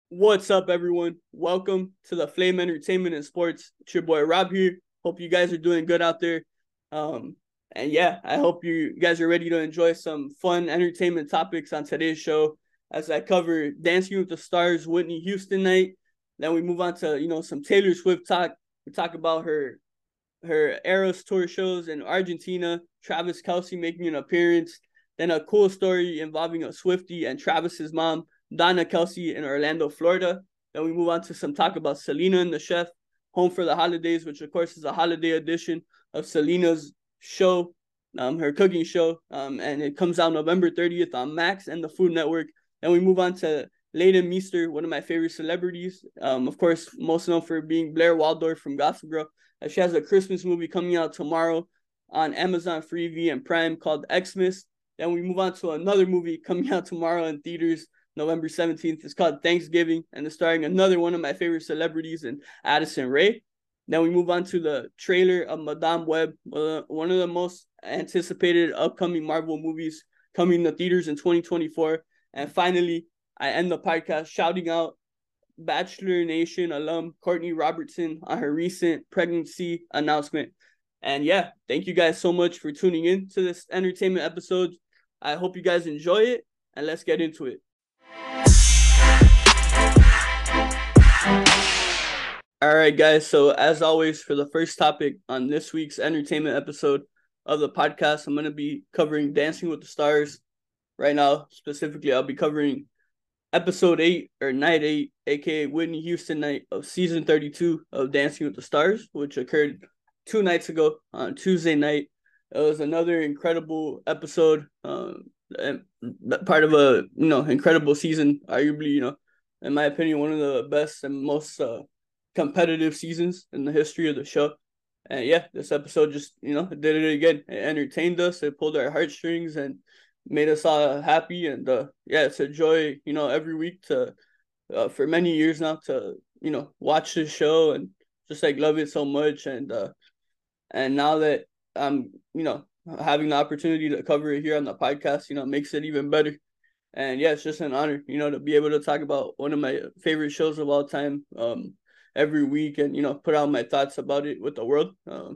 What's up, everyone? Welcome to the Flame Entertainment and Sports. It's your boy Rob here. Hope you guys are doing good out there. Um, and yeah, I hope you guys are ready to enjoy some fun entertainment topics on today's show as I cover Dancing with the Stars Whitney Houston night. Then we move on to some Taylor Swift talk. We talk about her Eras tour shows in Argentina, Travis Kelce making an appearance, then a cool story involving a Swiftie and Travis's mom, Donna Kelce, in Orlando, Florida. Then we move on to some talk about Selena and the Chef, Home for the Holidays, which of course is a holiday edition of Selena's show, her cooking show, and it comes out November 30th on Max and the Food Network. Then we move on to Leighton Meester, one of my favorite celebrities. Of course, most known for being Blair Waldorf from Gossip Girl. She has a Christmas movie coming out tomorrow on Amazon Freevee and Prime called Xmas. Then we move on to another movie coming out tomorrow in theaters, November 17th. It's called Thanksgiving, and it's starring another one of my favorite celebrities in Addison Rae. Then we move on to the trailer of Madame Web, one of the most anticipated upcoming Marvel movies coming to theaters in 2024. And finally, I end the podcast shouting out Bachelor Nation alum Courtney Robertson on her recent pregnancy announcement. And yeah, thank you guys so much for tuning in to this entertainment episode. I hope you guys enjoy it, and let's get into it. All right, guys. So, as always, for the first topic on this week's entertainment episode of the podcast, I'm going to be covering Dancing with the Stars. Right now, specifically, I'll be covering episode 8 or night 8, aka Whitney Houston night of season 32 of Dancing with the Stars, which occurred 2 nights ago on Tuesday night. It was another incredible episode, and part of a incredible season. Arguably, in my opinion, one of the best and most competitive seasons in the history of the show. And yeah, this episode just did it again. It entertained us. It pulled our heartstrings and made us all happy. And yeah, it's a joy every week to for many years now to watch this show and just like love it so much. And now that I'm having the opportunity to cover it here on the podcast, makes it even better. And yeah, it's just an honor, to be able to talk about one of my favorite shows of all time every week and put out my thoughts about it with the world.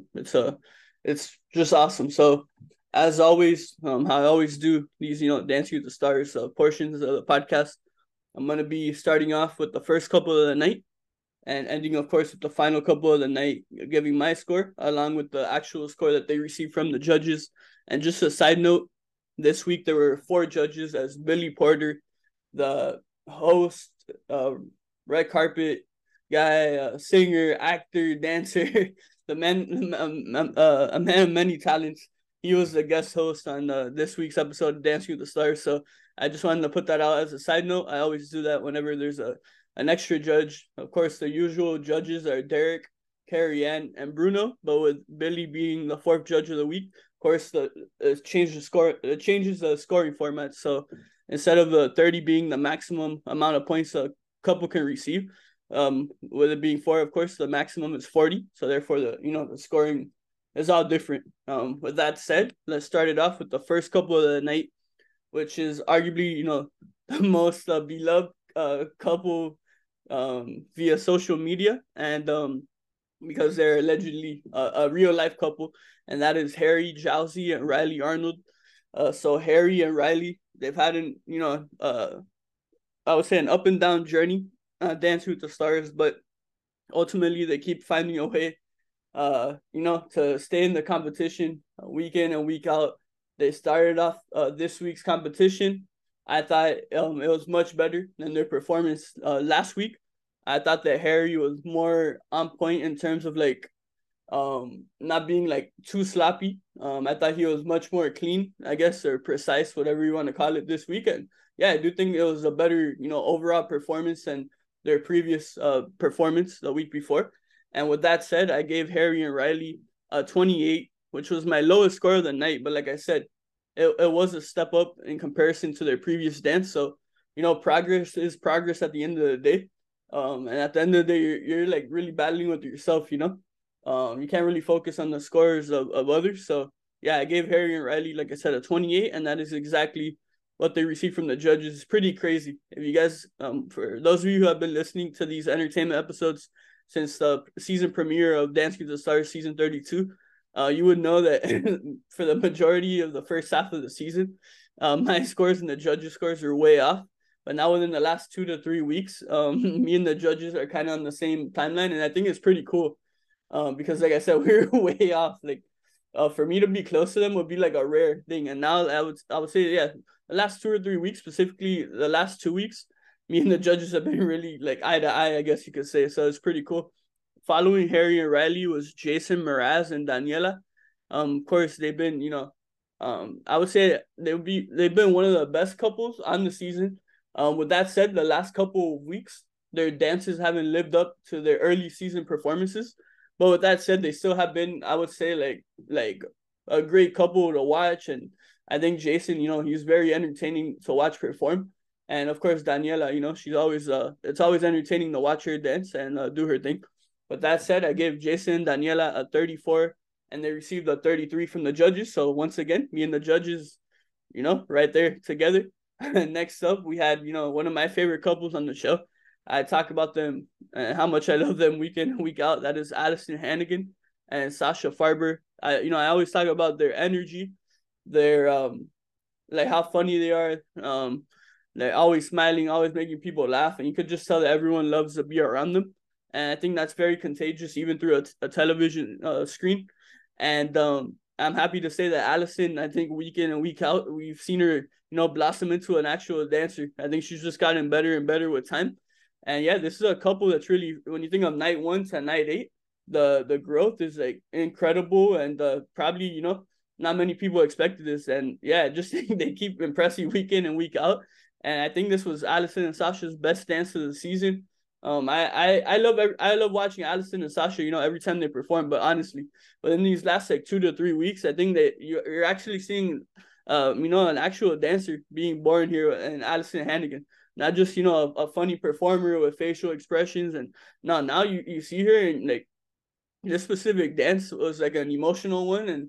It's just awesome. So as always, how I always do these Dancing with the Stars portions of the podcast, I'm gonna be starting off with the first couple of the night and ending, of course, with the final couple of the night, giving my score along with the actual score that they received from the judges. And just a side note, this week there were 4 judges as Billy Porter, the host, red carpet guy, singer, actor, dancer, the man, a man of many talents. He was the guest host on this week's episode of Dancing with the Stars. So I just wanted to put that out as a side note. I always do that whenever there's an extra judge. Of course, the usual judges are Derek, Carrie Ann, and Bruno, but with Billy being the 4th judge of the week, of course, it changes the scoring format. So instead of the 30 being the maximum amount of points a couple can receive, with it being 4, of course, the maximum is 40. So therefore, the scoring is all different. With that said, let's start it off with the first couple of the night, which is arguably the most beloved couple via social media, and because they're allegedly a real life couple, and that is Harry Jowsey and Riley Arnold. So Harry and Riley, they've had I would say an up and down journey Dancing with the Stars, but ultimately they keep finding a way to stay in the competition week in and week out. They started off this week's competition. I thought it was much better than their performance last week. I thought that Harry was more on point in terms of like not being like too sloppy. I thought he was much more clean, I guess, or precise, whatever you want to call it, this weekend. Yeah, I do think it was a better overall performance than their previous performance the week before. And with that said, I gave Harry and Riley a 28, which was my lowest score of the night. But like I said, it was a step up in comparison to their previous dance. So, progress is progress at the end of the day. And at the end of the day, you're like really battling with yourself, you can't really focus on the scores of others. So yeah, I gave Harry and Riley, like I said, a 28, and that is exactly what they received from the judges is pretty crazy. If you guys, for those of you who have been listening to these entertainment episodes since the season premiere of Dancing with the Stars season 32, you would know that for the majority of the first half of the season, my scores and the judges' scores are way off. But now within the last 2 to 3 weeks, me and the judges are kind of on the same timeline, and I think it's pretty cool. Because like I said, we're way off. Like, for me to be close to them would be like a rare thing. And now I would say, yeah, the last 2 or 3 weeks, specifically the last 2 weeks, me and the judges have been really like eye to eye, I guess you could say. So it's pretty cool. Following Harry and Riley was Jason Mraz and Daniela. Of course, they've been, I would say they've been one of the best couples on the season. With that said, the last couple of weeks, their dances haven't lived up to their early season performances. But with that said, they still have been, I would say, like a great couple to watch. And I think Jason, he's very entertaining to watch perform. And of course, Daniela, she's always it's always entertaining to watch her dance and do her thing. But that said, I gave Jason and Daniela a 34, and they received a 33 from the judges. So once again, me and the judges, right there together. Next up, we had, one of my favorite couples on the show. I talk about them and how much I love them week in and week out. That is Alyson Hannigan and Sasha Farber. I always talk about their energy, their like how funny they are. They're always smiling, always making people laugh, and you could just tell that everyone loves to be around them. And I think that's very contagious, even through a television screen. And I'm happy to say that Alyson, I think week in and week out, we've seen her, blossom into an actual dancer. I think she's just gotten better and better with time. And yeah, this is a couple that's really, when you think of night 1 to night 8, the growth is like incredible, and probably, not many people expected this. And yeah, just they keep impressing week in and week out. And I think this was Alyson and Sasha's best dance of the season. I love watching Alyson and Sasha, every time they perform. But honestly, in these last like 2 to 3 weeks, I think that you're actually seeing, an actual dancer being born here in Alyson Hannigan. Not just, a funny performer with facial expressions. And now you see her, and like this specific dance was like an emotional one. And,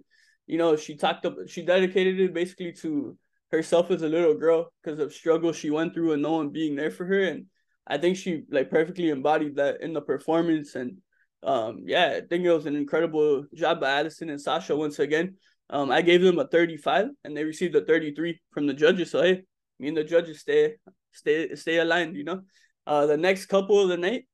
she dedicated it basically to herself as a little girl because of struggles she went through and no one being there for her. And I think she like perfectly embodied that in the performance. And yeah, I think it was an incredible job by Alyson and Sasha once again. I gave them a 35, and they received a 33 from the judges. So hey, me and the judges stay aligned. The next couple of the night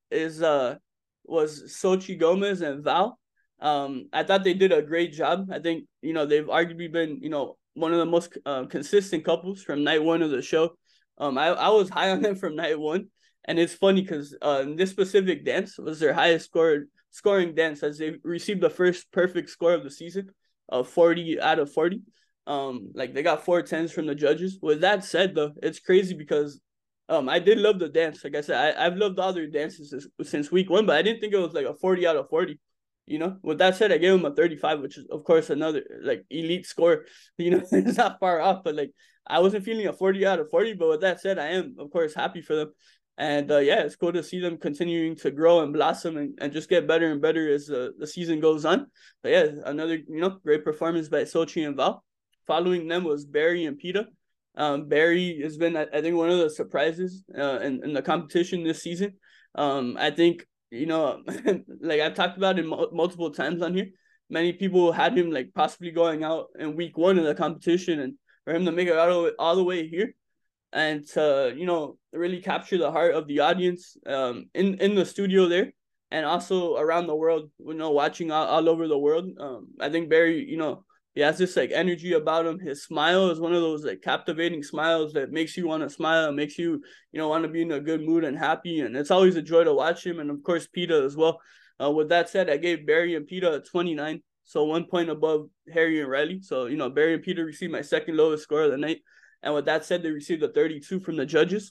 was Xochitl Gomez and Val. I thought they did a great job. I think they've arguably been one of the most consistent couples from night 1 of the show. I was high on them from night 1, and it's funny because this specific dance was their highest scoring dance, as they received the first perfect score of the season of 40 out of 40. Like they got 4 10s from the judges. With that said, though, it's crazy because I did love the dance. Like I said, I've loved all their dances since week 1, but I didn't think it was like a 40 out of 40. With that said, I gave him a 35, which is of course another like elite score. It's not far off, but like I wasn't feeling a 40 out of 40. But with that said, I am of course happy for them. And yeah, it's cool to see them continuing to grow and blossom and just get better and better as the season goes on. But yeah, another great performance by Xochitl and Val. Following them was Barry and Peta. Barry has been, I think, one of the surprises in the competition this season. I think, like I've talked about it multiple times on here, many people had him like possibly going out in week 1 of the competition, and for him to make it all the way here and to, really capture the heart of the audience in the studio there, and also around the world, watching all over the world. I think Barry, he has this like energy about him. His smile is one of those like captivating smiles that makes you want to smile, makes you, want to be in a good mood and happy. And it's always a joy to watch him. And of course, Peta as well. With that said, I gave Barry and Peta a 29. So 1 point above Harry and Riley. So, Barry and Peta received my second lowest score of the night. And with that said, they received a 32 from the judges.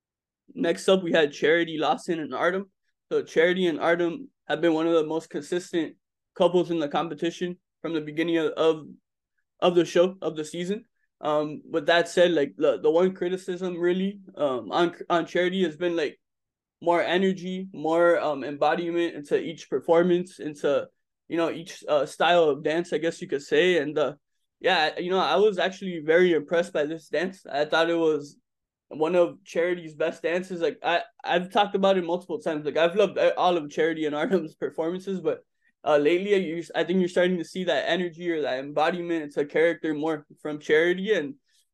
Next up, we had Charity Lawson and Artem. So Charity and Artem have been one of the most consistent couples in the competition from the beginning of the show, of the season. With that said, like the one criticism really on Charity has been like more energy, more embodiment into each performance, into each style of dance, I guess you could say. And Yeah, I was actually very impressed by this dance. I thought it was one of Charity's best dances. Like I've talked about it multiple times. Like I've loved all of Charity and Artem's performances, but lately I think you're starting to see that energy or that embodiment to character more from Charity, and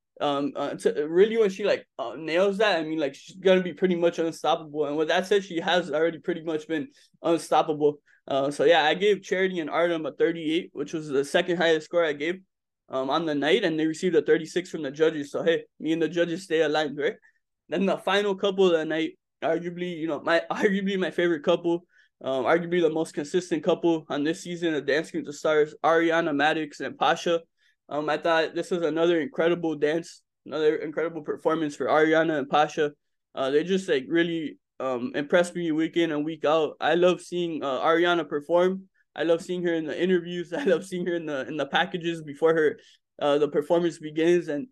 really when she like nails that, I mean, like she's gonna be pretty much unstoppable. And with that said, she has already pretty much been unstoppable. So yeah, I gave Charity and Artem a 38, which was the second highest score I gave on the night, and they received a 36 from the judges. So hey, me and the judges stay aligned, right? Then the final couple of the night, arguably, arguably my favorite couple, arguably the most consistent couple on this season of Dancing with the Stars, Ariana Madix and Pasha. I thought this was another incredible dance, another incredible performance for Ariana and Pasha. They just like really impressed me week in and week out. I love seeing Ariana perform. I love seeing her in the interviews. I love seeing her in the packages before her the performance begins. And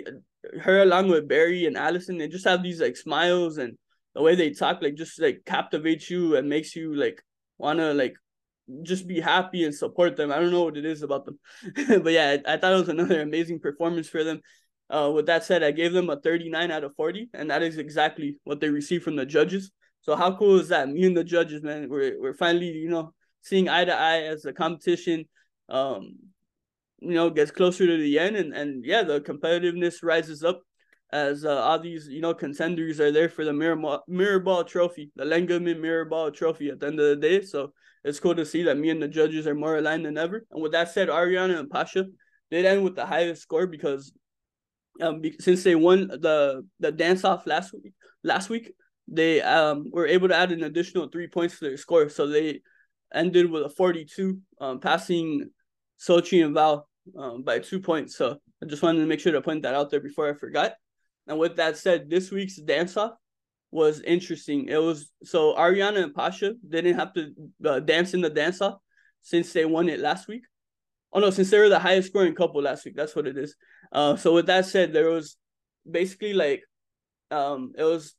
her along with Barry and Allison, they just have these like smiles, and the way they talk like just like captivates you and makes you like wanna like just be happy and support them. I don't know what it is about them, but yeah, I thought it was another amazing performance for them. With that said, I gave them a 39 out of 40, and that is exactly what they received from the judges. So how cool is that? Me and the judges, man, we're finally seeing eye to eye as the competition um gets closer to the end, and yeah, the competitiveness rises up as all these contenders are there for the mirror ball trophy, the Lengaman mirror ball trophy at the end of the day. So it's cool to see that me and the judges are more aligned than ever. And with that said, Ariana and Pasha did end with the highest score because since they won the dance off last week, they were able to add an additional 3 points to their score. So they ended with a 42, passing Sochi and Val by 2 points. So I just wanted to make sure to point that out there before I forgot. And with that said, this week's dance off was interesting. It was so Ariana and Pasha didn't have to dance in the dance off since they won it last week. Oh no, since they were the highest scoring couple last week, that's what it is. So with that said, there was basically like it was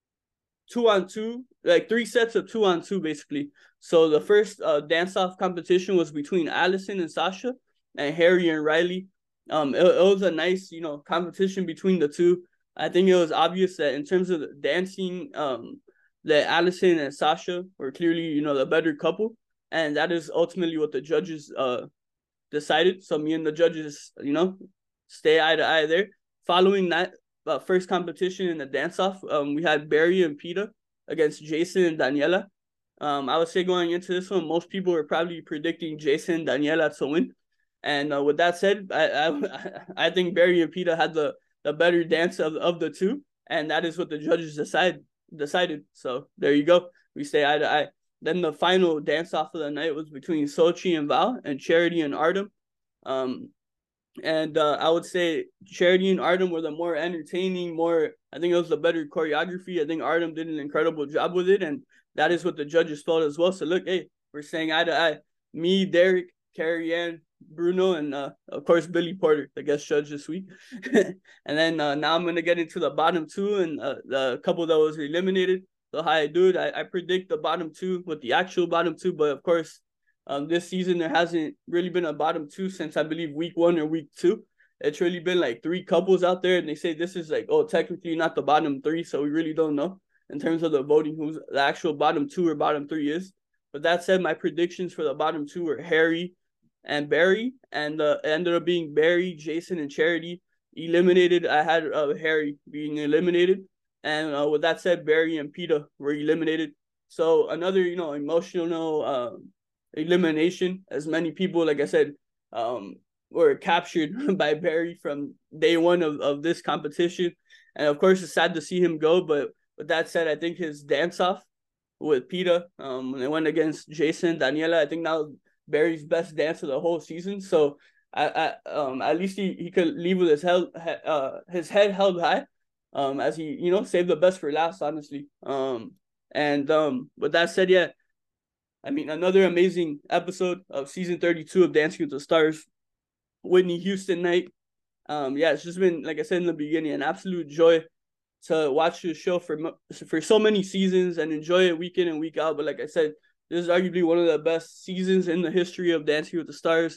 2-on-2, like 3 sets of 2-on-2 basically. So the first dance off competition was between Allison and Sasha, and Harry and Riley. It was a nice competition between the two. I think it was obvious that in terms of the dancing, that Allison and Sasha were clearly the better couple, and that is ultimately what the judges decided. So me and the judges, stay eye to eye there. Following that first competition in the dance off, we had Barry and Peta against Jason and Daniela. I would say going into this one, most people were probably predicting Jason and Daniela to win. And with that said, I think Barry and Peta had the better dance of the two, and that is what the judges decided. So there you go. We stay eye to eye. Then the final dance off of the night was between Sochi and Val, and Charity and Artem. And I would say Charity and Artem were the more entertaining, I think it was the better choreography. I think Artem did an incredible job with it, and that is what the judges felt as well. So look, hey, we're saying eye to eye. Me, Derek, Carrie Ann, Bruno, and of course Billy Porter, the guest judge this week. And then now I'm gonna get into the bottom two and the couple that was eliminated. So how I do it, I predict the bottom two with the actual bottom two, but of course, this season there hasn't really been a bottom two since I believe week 1 or week 2. It's really been like 3 couples out there, and they say this is like, oh, technically not the bottom 3, so we really don't know in terms of the voting who's the actual bottom 2 or bottom 3 is. But that said, my predictions for the bottom 2 were Harry and Barry, and it ended up being Barry, Jason, and Charity eliminated. I had Harry being eliminated, and with that said, Barry and Peta were eliminated. So another emotional elimination, as many people, like I said, were captured by Barry from day one of this competition. And of course, it's sad to see him go. But with that said, I think his dance off with Peta, when they went against Jason, Daniela, I think now Barry's best dance of the whole season. So at least he could leave with his head held high, as he saved the best for last, honestly. And with that said, yeah, I mean, another amazing episode of season 32 of Dancing with the Stars. Whitney Houston night. Yeah, it's just been, like I said in the beginning, an absolute joy to watch this show for so many seasons and enjoy it week in and week out. But like I said, this is arguably one of the best seasons in the history of Dancing with the Stars.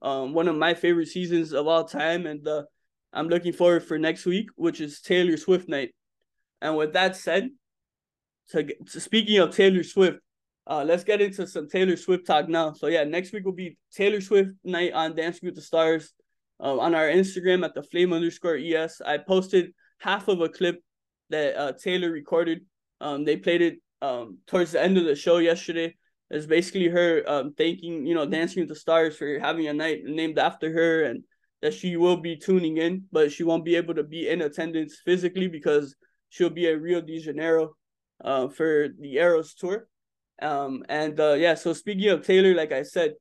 one of my favorite seasons of all time, and I'm looking forward for next week, which is Taylor Swift night. And with that said, speaking of Taylor Swift, let's get into some Taylor Swift talk now. So yeah, next week will be Taylor Swift night on Dancing with the Stars. On our Instagram at the flame_es, I posted half of a clip that Taylor recorded. They played it towards the end of the show yesterday. It's basically her thanking, Dancing with the Stars for having a night named after her, and that she will be tuning in, but she won't be able to be in attendance physically because she'll be at Rio de Janeiro for the Eras tour. Yeah, so speaking of Taylor, like I said,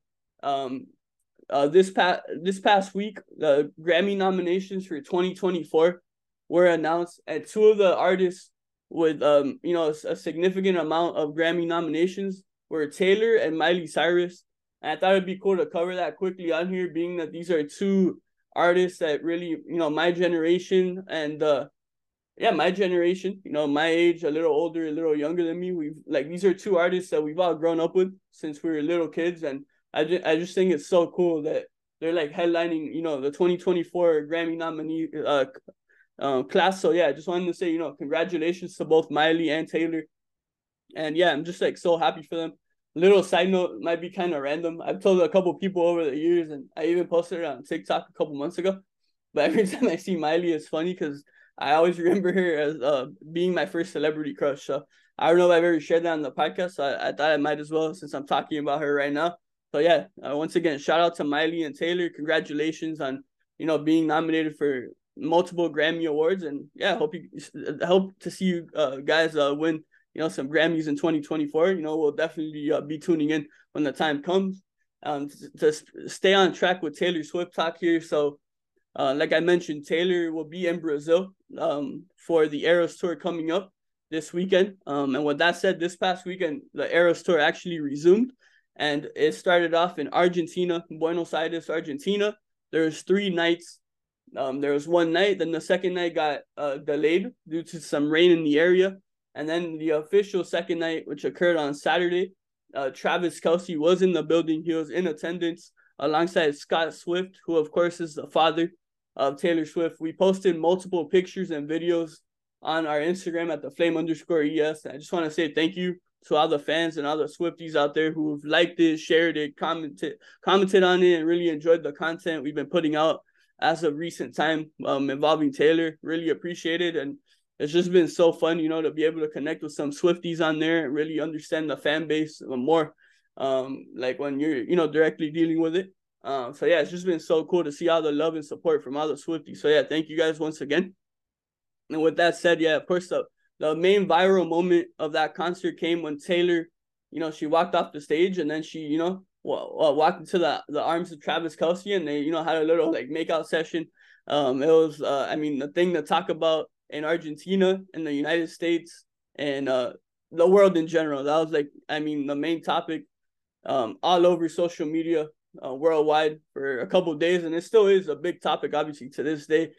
this past week, the Grammy nominations for 2024 were announced, and two of the artists with a significant amount of Grammy nominations were Taylor and Miley Cyrus. And I thought it'd be cool to cover that quickly on here, being that these are two artists that really, my generation and my generation, my age, a little older, a little younger than me. These are two artists that we've all grown up with since we were little kids, and I just think it's so cool that they're like headlining, the 2024 Grammy nominee class. So yeah, I just wanted to say, congratulations to both Miley and Taylor. And yeah, I'm just like so happy for them. Little side note, might be kind of random. I've told a couple people over the years, and I even posted it on TikTok a couple months ago. But every time I see Miley, it's funny because I always remember her as being my first celebrity crush. So I don't know if I've ever shared that on the podcast. So I thought I might as well, since I'm talking about her right now. So yeah, once again, shout out to Miley and Taylor. Congratulations on being nominated for multiple Grammy awards, and yeah, hope to see you guys win some Grammys in 2024. We'll definitely be tuning in when the time comes. To stay on track with Taylor Swift talk here. So like I mentioned, Taylor will be in Brazil for the Eras tour coming up this weekend. And with that said, this past weekend, the Eras tour actually resumed, and it started off in Argentina, Buenos Aires, Argentina. There's 3 nights. There was one night, then the second night got delayed due to some rain in the area. And then the official second night, which occurred on Saturday, Travis Kelce was in the building. He was in attendance alongside Scott Swift, who of course is the father of Taylor Swift. We posted multiple pictures and videos on our Instagram at the flame_es. I just want to say thank you to all the fans and all the Swifties out there who've liked it, shared it, commented on it, and really enjoyed the content we've been putting out as of recent time involving Taylor. Really appreciate it. And it's just been so fun, to be able to connect with some Swifties on there and really understand the fan base more, like when you're, directly dealing with it. So yeah, it's just been so cool to see all the love and support from all the Swifties. So yeah, thank you guys once again. And with that said, yeah, of course, the main viral moment of that concert came when Taylor, she walked off the stage, and then she, walked into the arms of Travis Kelce, and they, had a little like makeout session. It was, the thing to talk about in Argentina, in the United States, and the world in general. That was the main topic all over social media worldwide for a couple of days, and it still is a big topic, obviously, to this day.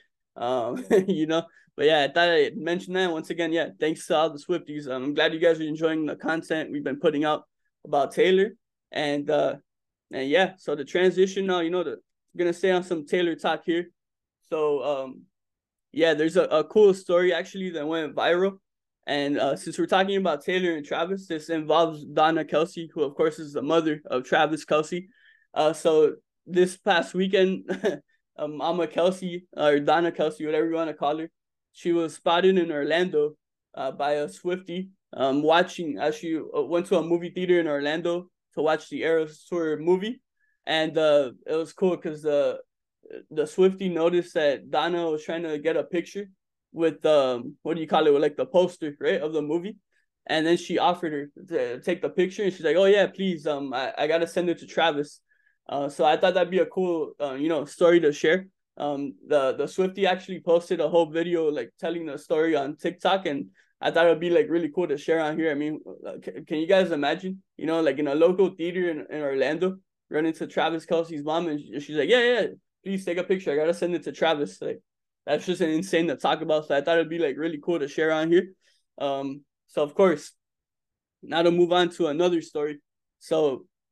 But yeah, I thought I'd mention that once again. Yeah, thanks to all the Swifties. I'm glad you guys are enjoying the content we've been putting out about Taylor, and yeah, so the transition now, gonna stay on some Taylor talk here. So yeah, there's a cool story actually that went viral. And since we're talking about Taylor and Travis, this involves Donna Kelce, who of course is the mother of Travis Kelce. So this past weekend, Mama Kelce, or Donna Kelce, whatever you want to call her, she was spotted in Orlando by a Swiftie watching, as she went to a movie theater in Orlando to watch the Eras Tour movie. And it was cool because the Swiftie noticed that Donna was trying to get a picture with what do you call it, with like the poster, right, of the movie. And then she offered her to take the picture, and she's like, oh yeah, please, I gotta send it to Travis. So I thought that'd be a cool story to share. The Swiftie actually posted a whole video like telling the story on TikTok, and I thought it'd be like really cool to share on here. I mean, can you guys imagine, like in a local theater in Orlando, run into Travis Kelce's mom, and she's like, yeah, please take a picture, I gotta send it to Travis. Like, that's just insane to talk about. So I thought it'd be like really cool to share on here. So of course, now to move on to another story. So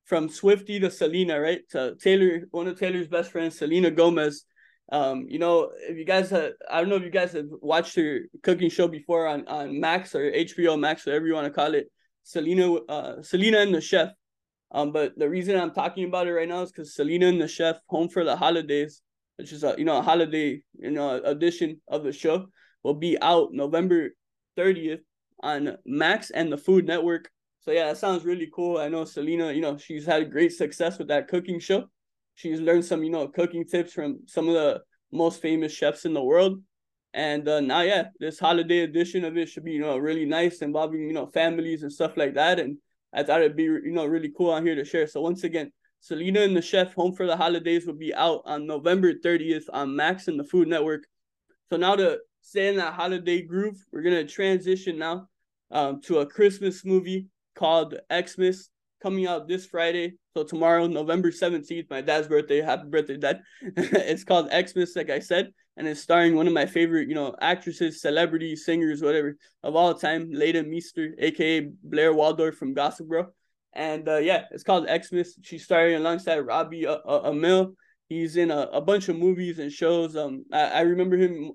from Swifty to Selena, right? To Taylor, one of Taylor's best friends, Selena Gomez. You know, if you guys have, I don't know if you guys have watched her cooking show before on Max or HBO Max, whatever you want to call it. Selena and the Chef. But the reason I'm talking about it right now is because Selena and the Chef, Home for the Holidays, which is a holiday edition of the show, will be out November 30th on Max and the Food Network. So yeah, that sounds really cool. I know Selena, she's had great success with that cooking show. She's learned some, cooking tips from some of the most famous chefs in the world. And now, yeah, this holiday edition of it should be, really nice, involving, families and stuff like that. And I thought it'd be, really cool on here to share. So once again, Selena and the Chef, Home for the Holidays, will be out on November 30th on Max and the Food Network. So now to stay in that holiday groove, we're going to transition now to a Christmas movie called Xmas, coming out this Friday. So tomorrow, November 17th, my dad's birthday. Happy birthday, Dad. It's called Xmas, like I said, and it's starring one of my favorite, actresses, celebrities, singers, whatever, of all time, Leda Meester, a.k.a. Blair Waldorf from Gossip Girl. And yeah, it's called Xmas. She's starring alongside Robbie Amell. He's in a bunch of movies and shows. I remember him,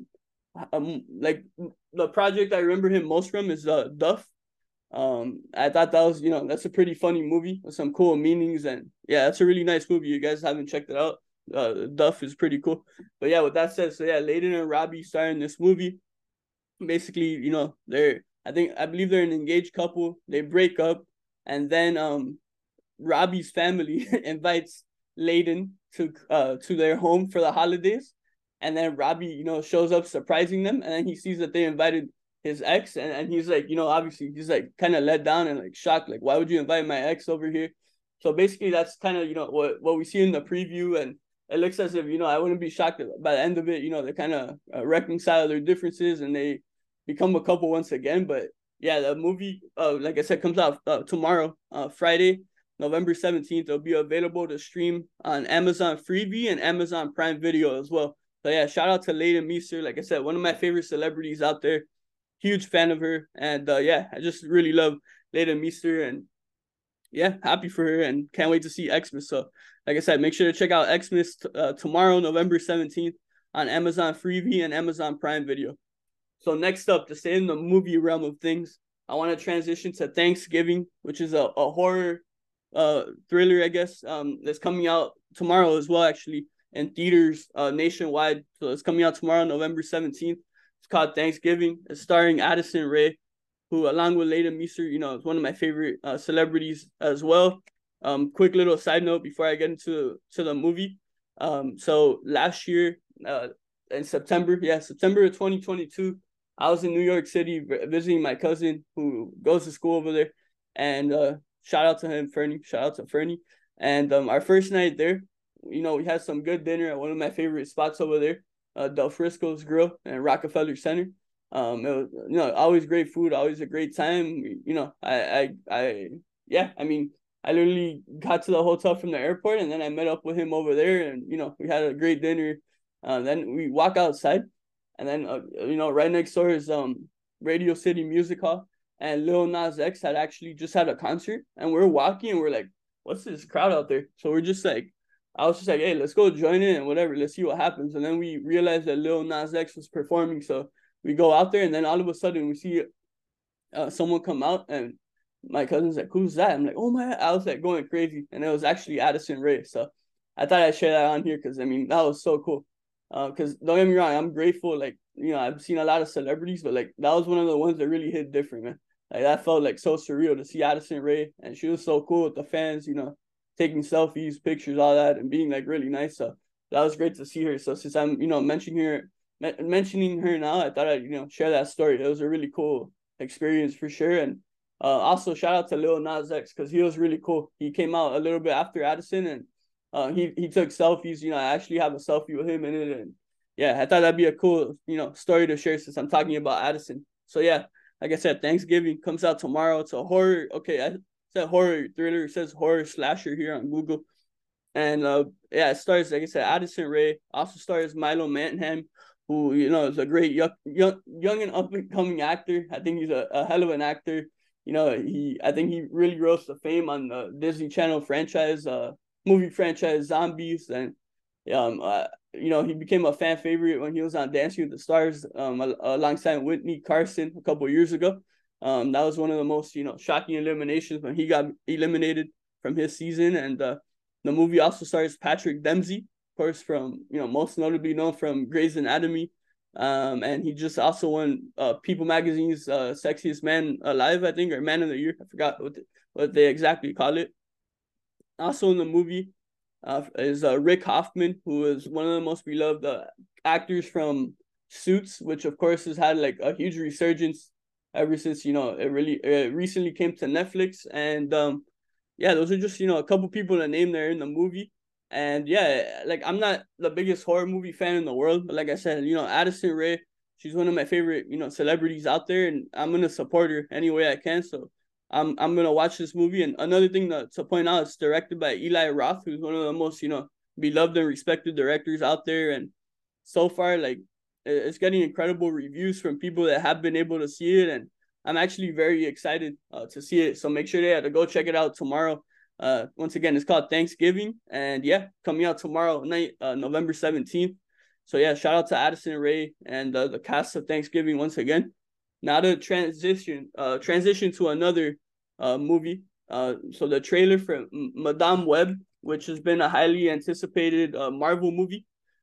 like the project I remember him most from is Duff. I thought that was, that's a pretty funny movie with some cool meanings, and yeah, that's a really nice movie. You guys haven't checked it out. Duff is pretty cool. But yeah, with that said, so yeah, Layden and Robbie star in this movie. Basically, I believe they're an engaged couple. They break up, and then Robbie's family invites Layden to their home for the holidays, and then Robbie, shows up surprising them, and then he sees that they invited his ex, and he's like, obviously he's like kind of let down and like shocked, like, why would you invite my ex over here? So basically that's kind of, what we see in the preview, and it looks as if, I wouldn't be shocked by the end of it, they kind of reconcile their differences and they become a couple once again. But yeah, the movie, like I said, comes out tomorrow, Friday, November 17th. It'll be available to stream on Amazon Freevee and Amazon Prime Video as well. So yeah, shout out to Leda Meester. Like I said, one of my favorite celebrities out there. Huge fan of her, and yeah, I just really love Leda Meester, and yeah, happy for her, and can't wait to see Xmas. So, like I said, make sure to check out Xmas tomorrow, November 17th, on Amazon Freevee and Amazon Prime Video. So next up, to stay in the movie realm of things, I want to transition to Thanksgiving, which is a horror thriller, I guess, that's coming out tomorrow as well, actually, in theaters nationwide. So it's coming out tomorrow, November 17th. It's called Thanksgiving. It's starring Addison Rae, who, along with Leda Meester, is one of my favorite celebrities as well. Quick little side note before I get into the movie. So last year, in September of 2022, I was in New York City visiting my cousin who goes to school over there. And shout out to him, Fernie. Shout out to Fernie. And our first night there, we had some good dinner at one of my favorite spots over there. Del Frisco's Grill and Rockefeller Center. It was, always great food, always a great time. I literally got to the hotel from the airport, and then I met up with him over there, and we had a great dinner. Then we walk outside, and then right next door is Radio City Music Hall, and Lil Nas X had actually just had a concert, and we're walking, and we're like, what's this crowd out there? So we're just like, I was just like, hey, let's go join in and whatever. Let's see what happens. And then we realized that Lil Nas X was performing. So we go out there, and then all of a sudden we see someone come out, and my cousin's like, who's that? I'm like, oh my, I was like going crazy. And it was actually Addison Rae. So I thought I'd share that on here because, that was so cool. Because don't get me wrong, I'm grateful. Like, I've seen a lot of celebrities, but like that was one of the ones that really hit different, man. Like that felt like so surreal to see Addison Rae, and she was so cool with the fans, taking selfies, pictures, all that, and being like really nice. So that was great to see her. So since I'm, mentioning her now, I thought I'd, share that story. It was a really cool experience for sure. And also shout out to Lil Nas X because he was really cool. He came out a little bit after Addison, and he took selfies. I actually have a selfie with him in it, and yeah, I thought that'd be a cool, story to share since I'm talking about Addison. So yeah, like I said, Thanksgiving comes out tomorrow. It's a horror. Okay, I said horror thriller. It says horror slasher here on Google. And yeah, it stars, like I said, Addison Rae. Also stars Milo Manningham, who is a great young and up and coming actor. I think he's a hell of an actor. I think he really rose to fame on the Disney Channel movie franchise Zombies, and he became a fan favorite when he was on Dancing with the Stars, alongside Whitney Carson a couple of years ago. That was one of the most shocking eliminations when he got eliminated from his season, and the movie also stars Patrick Dempsey, of course, from most notably known from Grey's Anatomy. And he just also won People Magazine's Sexiest Man Alive, I think, or Man of the Year. I forgot what they exactly call it. Also in the movie is Rick Hoffman, who is one of the most beloved actors from Suits, which of course has had like a huge resurgence ever since it recently came to Netflix. And those are just a couple people to name there in the movie. And yeah, like I'm not the biggest horror movie fan in the world, but like I said, Addison Rae, she's one of my favorite, celebrities out there, and I'm gonna support her any way I can. So I'm gonna watch this movie. And another thing to point out, it's directed by Eli Roth, who's one of the most, beloved and respected directors out there. And so far, like it's getting incredible reviews from people that have been able to see it, and I'm actually very excited to see it. So make sure to go check it out tomorrow. Once again, it's called Thanksgiving, and yeah, coming out tomorrow night, November 17th. So yeah, shout out to Addison Rae and the cast of Thanksgiving once again. Now to transition to another movie. So the trailer for Madame Web, which has been a highly anticipated Marvel movie.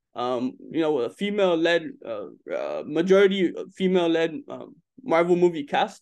A female-led, majority female-led Marvel movie cast.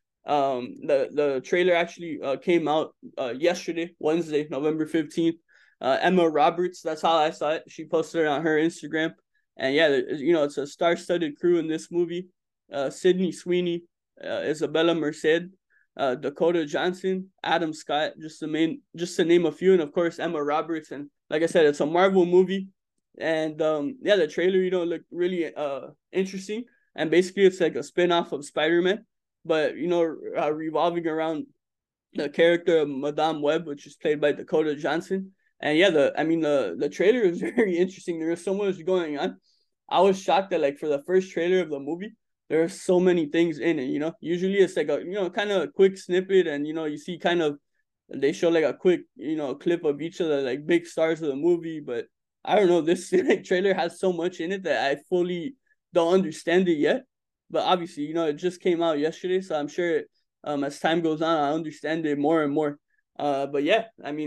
The trailer actually came out yesterday, Wednesday, November 15th. Emma Roberts, that's how I saw it. She posted it on her Instagram. And yeah, it's a star-studded crew in this movie. Sydney Sweeney, Isabella Merced, Dakota Johnson, Adam Scott, just to name a few, and of course Emma Roberts. And like I said, it's a Marvel movie. And the trailer, looked really interesting. And basically it's like a spin-off of Spider-Man, but revolving around the character of Madame Web, which is played by Dakota Johnson. And yeah, the trailer is very interesting. There is so much going on. I was shocked that like for the first trailer of the movie, there are so many things in it. Usually it's like a kind of a quick snippet, and you see kind of they show like a quick clip of each of the like big stars of the movie. But I don't know, this like trailer has so much in it that I fully don't understand it yet. But obviously, it just came out yesterday, so I'm sure as time goes on, I understand it more and more. But yeah,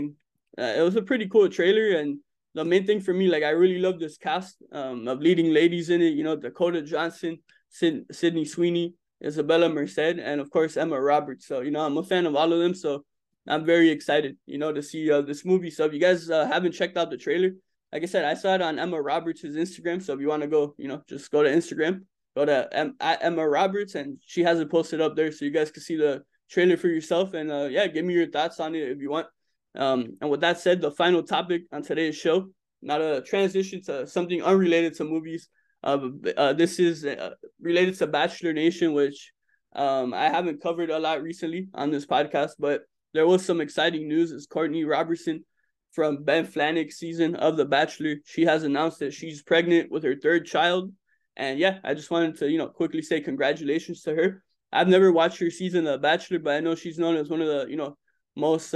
it was a pretty cool trailer, and the main thing for me, like I really love this cast of leading ladies in it. Dakota Johnson, Sydney Sweeney, Isabella Merced, and of course Emma Roberts. So I'm a fan of all of them, so I'm very excited, to see this movie. So if you guys haven't checked out the trailer, like I said, I saw it on Emma Roberts' Instagram. So if you want to go, just go to Instagram, go to Emma Roberts, and she has it posted up there, so you guys can see the trailer for yourself. And give me your thoughts on it if you want. And with that said, the final topic on today's show, now to transition to something unrelated to movies. This is related to Bachelor Nation, which I haven't covered a lot recently on this podcast, but there was some exciting news. Is Courtney Robertson from Ben Flajnik's season of The Bachelor. She has announced that she's pregnant with her third child. And yeah, I just wanted to, quickly say congratulations to her. I've never watched her season of The Bachelor, but I know she's known as one of the, most,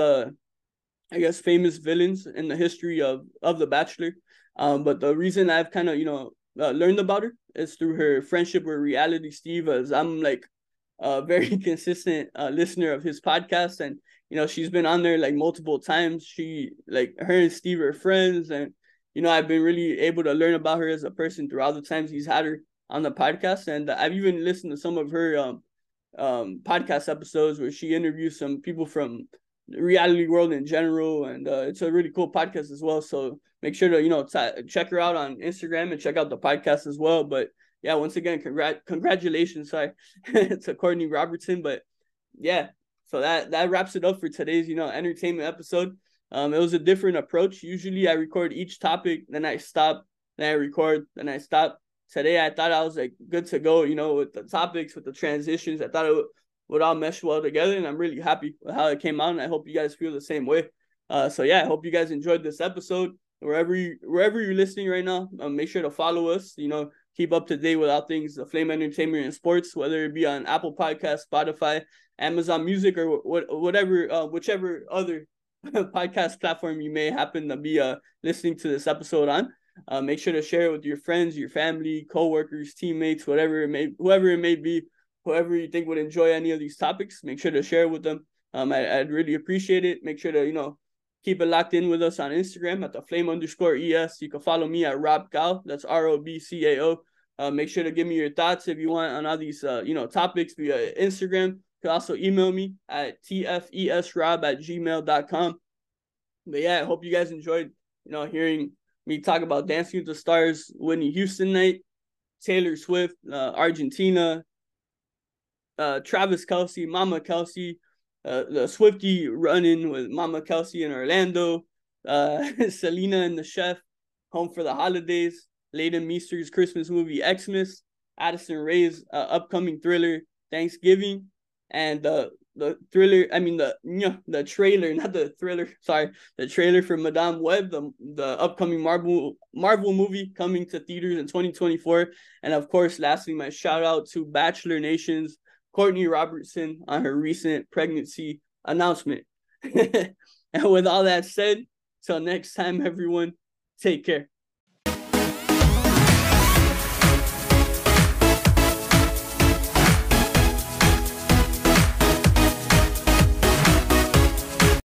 famous villains in the history of The Bachelor. But the reason I've kind of, learned about her is through her friendship with Reality Steve, as I'm like a very consistent listener of his podcast. And, she's been on there like multiple times. Her and Steve are friends, and I've been really able to learn about her as a person throughout the times he's had her on the podcast. And I've even listened to some of her podcast episodes where she interviews some people from the reality world in general. And it's a really cool podcast as well. So make sure to, check her out on Instagram and check out the podcast as well. But yeah, once again, congratulations, to Courtney Robertson. But yeah, so that wraps it up for today's, entertainment episode. It was a different approach. Usually I record each topic, then I stop, then I record, then I stop. Today I thought I was like good to go, with the topics, with the transitions. I thought it would all mesh well together, and I'm really happy with how it came out, and I hope you guys feel the same way. So yeah, I hope you guys enjoyed this episode. Wherever you're listening right now, make sure to follow us. keep up to date with all things the Flame Entertainment and Sports, whether it be on Apple Podcasts, Spotify, Amazon Music, or whatever, whichever other podcast platform you may happen to be listening to this episode on. Make sure to share it with your friends, your family, coworkers, teammates, whoever it may be, whoever you think would enjoy any of these topics. Make sure to share it with them. I'd really appreciate it. Make sure to keep it locked in with us on Instagram at the flame_ES. You can follow me at Rob Cao. That's ROBCAO. Make sure to give me your thoughts if you want on all these topics via Instagram. You can also email me at tfesrob@gmail.com. But yeah, I hope you guys enjoyed hearing me talk about Dancing with the Stars, Whitney Houston night, Taylor Swift, Argentina, Travis Kelce, Mama Kelce, the Swiftie run-in with Mama Kelce in Orlando, Selena and the Chef, Home for the Holidays, Leighton Meester's Christmas movie Xmas, Addison Rae's upcoming thriller Thanksgiving, and the trailer, not the thriller, sorry, the trailer for Madame Web, the upcoming Marvel movie coming to theaters in 2024. And of course, lastly, my shout out to Bachelor Nation's Courtney Robertson on her recent pregnancy announcement. And with all that said, till next time, everyone, take care.